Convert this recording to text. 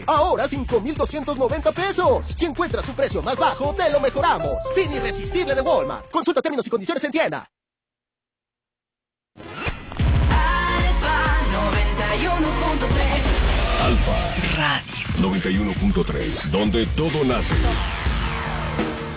Ahora 5,290 pesos. Si encuentras un precio más bajo, te lo mejoramos. Fin irresistible de Walmart. Consulta términos y condiciones en tienda. Alfa 91.3. Alfa Radio 91.3, donde todo nace.